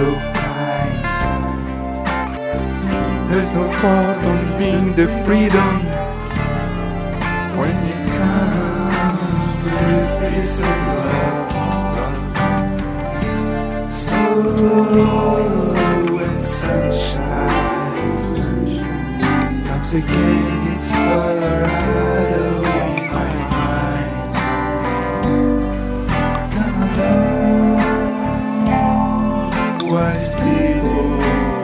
so kind. There's no fault on being the freedom when it comes with peace and love. Slow and sunshine comes again, it's Colorado in my mind. Come along, wise people,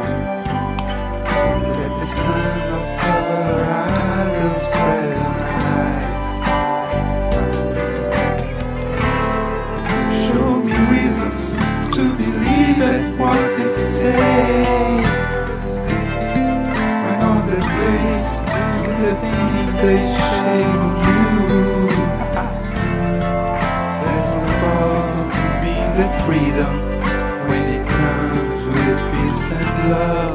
let the sun of Colorado spread on eyes. Show me reasons to believe at what they say, when all the place to the things they say on you. There's no fault in being the freedom when it comes with peace and love.